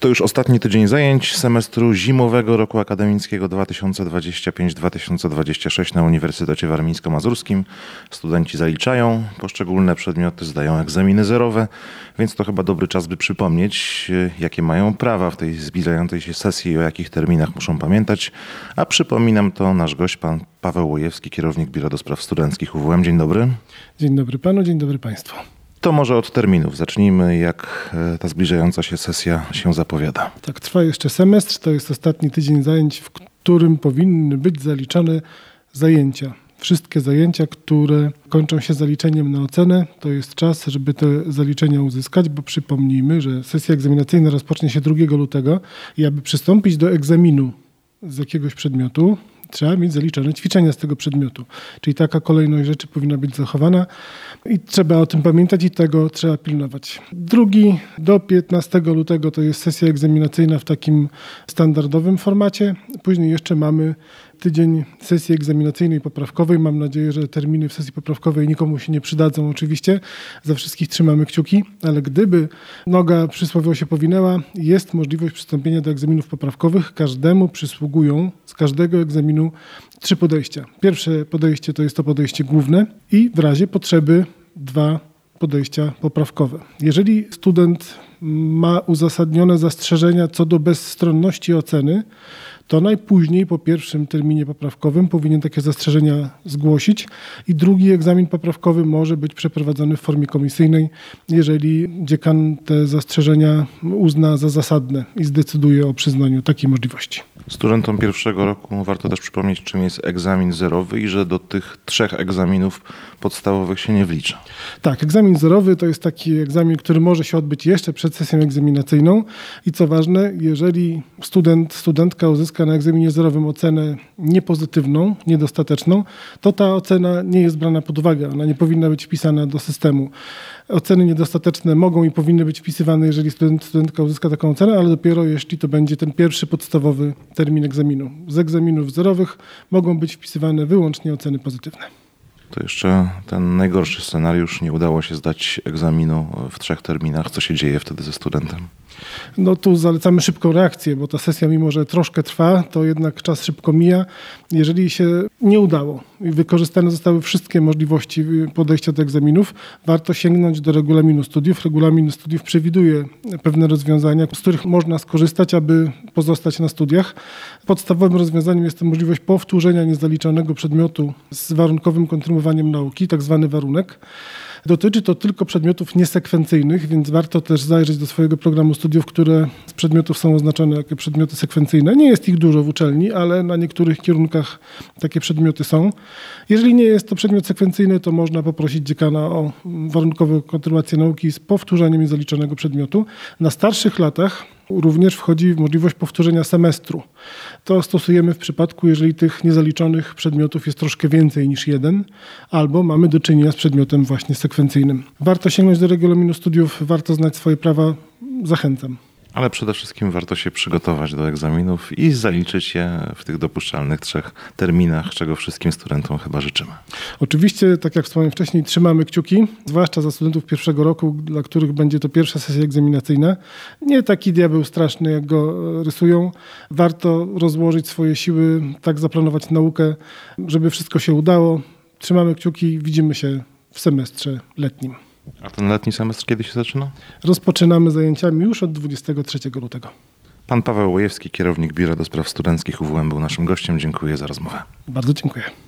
To już ostatni tydzień zajęć semestru zimowego roku akademickiego 2025-2026 na Uniwersytecie Warmińsko-Mazurskim. Studenci zaliczają poszczególne przedmioty, zdają egzaminy zerowe, więc to chyba dobry czas, by przypomnieć, jakie mają prawa w tej zbliżającej się sesji i o jakich terminach muszą pamiętać. A przypominam to nasz gość, pan Paweł Łojewski, kierownik Biura do Spraw Studenckich UWM. Dzień dobry. Dzień dobry panu, dzień dobry państwu. To może od terminów zacznijmy, jak ta zbliżająca się sesja się zapowiada. Tak, trwa jeszcze semestr, to jest ostatni tydzień zajęć, w którym powinny być zaliczane zajęcia. Wszystkie zajęcia, które kończą się zaliczeniem na ocenę, to jest czas, żeby te zaliczenia uzyskać, bo przypomnijmy, że sesja egzaminacyjna rozpocznie się 2 lutego i aby przystąpić do egzaminu z jakiegoś przedmiotu, trzeba mieć zaliczone ćwiczenia z tego przedmiotu. Czyli taka kolejność rzeczy powinna być zachowana i trzeba o tym pamiętać i tego trzeba pilnować. 2 do 15 lutego to jest sesja egzaminacyjna w takim standardowym formacie. Później jeszcze mamy tydzień sesji egzaminacyjnej poprawkowej. Mam nadzieję, że terminy w sesji poprawkowej nikomu się nie przydadzą oczywiście. Za wszystkich trzymamy kciuki, ale gdyby noga przysłowiowo się powinęła, jest możliwość przystąpienia do egzaminów poprawkowych. Każdemu przysługują z każdego egzaminu 3 podejścia. Pierwsze podejście to jest to podejście główne i w razie potrzeby 2 podejścia poprawkowe. Jeżeli student ma uzasadnione zastrzeżenia co do bezstronności oceny, to najpóźniej po pierwszym terminie poprawkowym powinien takie zastrzeżenia zgłosić i drugi egzamin poprawkowy może być przeprowadzony w formie komisyjnej, jeżeli dziekan te zastrzeżenia uzna za zasadne i zdecyduje o przyznaniu takiej możliwości. Studentom pierwszego roku warto też przypomnieć, czym jest egzamin zerowy i że do tych 3 egzaminów podstawowych się nie wlicza. Tak, egzamin zerowy to jest taki egzamin, który może się odbyć jeszcze przed sesją egzaminacyjną i co ważne, jeżeli studentka uzyska na egzaminie zerowym ocenę niepozytywną, niedostateczną, to ta ocena nie jest brana pod uwagę, ona nie powinna być wpisana do systemu. Oceny niedostateczne mogą i powinny być wpisywane, jeżeli studentka uzyska taką ocenę, ale dopiero jeśli to będzie ten pierwszy podstawowy termin egzaminu. Z egzaminów zerowych mogą być wpisywane wyłącznie oceny pozytywne. To jeszcze ten najgorszy scenariusz, nie udało się zdać egzaminu w 3 terminach. Co się dzieje wtedy ze studentem? No tu zalecamy szybką reakcję, bo ta sesja, mimo że troszkę trwa, to jednak czas szybko mija. Jeżeli się nie udało i wykorzystane zostały wszystkie możliwości podejścia do egzaminów, warto sięgnąć do regulaminu studiów. Regulamin studiów przewiduje pewne rozwiązania, z których można skorzystać, aby pozostać na studiach. Podstawowym rozwiązaniem jest to możliwość powtórzenia niezaliczonego przedmiotu z warunkowym kontynuowaniem nauki, tak zwany warunek. Dotyczy to tylko przedmiotów niesekwencyjnych, więc warto też zajrzeć do swojego programu studiów, które z przedmiotów są oznaczone jako przedmioty sekwencyjne. Nie jest ich dużo w uczelni, ale na niektórych kierunkach takie przedmioty są. Jeżeli nie jest to przedmiot sekwencyjny, to można poprosić dziekana o warunkową kontynuację nauki z powtórzeniem niezaliczonego przedmiotu. Na starszych latach również wchodzi możliwość powtórzenia semestru. To stosujemy w przypadku, jeżeli tych niezaliczonych przedmiotów jest troszkę więcej niż 1, albo mamy do czynienia z przedmiotem właśnie sekwencyjnym. Warto sięgnąć do regulaminu studiów, warto znać swoje prawa, zachęcam. Ale przede wszystkim warto się przygotować do egzaminów i zaliczyć je w tych dopuszczalnych 3 terminach, czego wszystkim studentom chyba życzymy. Oczywiście, tak jak wspomniałem wcześniej, trzymamy kciuki, zwłaszcza za studentów pierwszego roku, dla których będzie to pierwsza sesja egzaminacyjna. Nie taki diabeł straszny, jak go rysują. Warto rozłożyć swoje siły, tak zaplanować naukę, żeby wszystko się udało. Trzymamy kciuki, widzimy się w semestrze letnim. A ten letni semestr kiedy się zaczyna? Rozpoczynamy zajęciami już od 23 lutego. Pan Paweł Łojewski, kierownik Biura do Spraw Studenckich UWM, był naszym gościem. Dziękuję za rozmowę. Bardzo dziękuję.